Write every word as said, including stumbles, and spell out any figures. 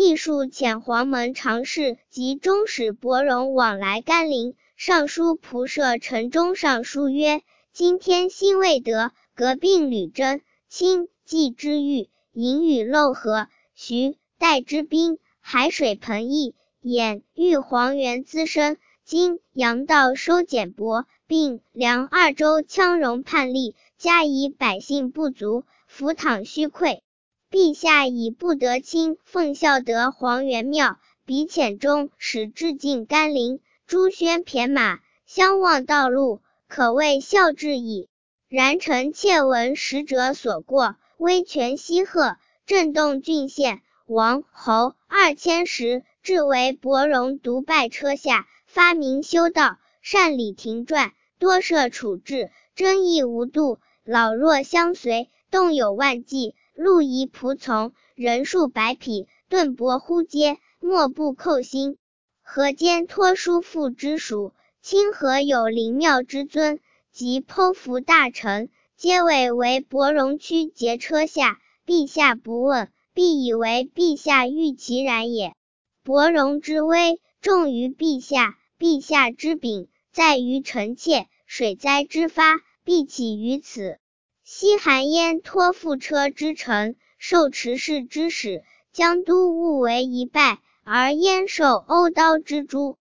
帝数遣黄门常侍及中使伯荣往来甘霖，上书仆射陈中上书曰：今天心未得，革并吕征、清、冀之豫、营与泸河、徐、代之兵，海水盆溢，兖、豫黄原滋生，今阳道收减薄，并梁二州羌戎叛逆，加以百姓不足，服躺虚溃。陛下以不得卿奉孝德黄元庙，比遣中使至晋甘霖，朱宣骈马，相望道路，可谓孝至矣。然臣窃闻使者所过，威权西贺，震动郡县，王侯二千石，至为伯荣独拜车下，发明修道，善理庭传，多设处置，争议无度，老弱相随，动有万计，路夷仆从，人数百匹，顿帛呼接，莫不寇心。河间托书父之属，清河有灵庙之尊，及剖服大臣，皆谓为伯荣驱节车下，陛下不问，必以为陛下欲其然也。伯荣之威，重于陛下，陛下之柄，在于臣妾，水灾之发，必起于此。西韩焉托付车之臣，受持事之使，江都务为一败，而燕受欧刀之诛。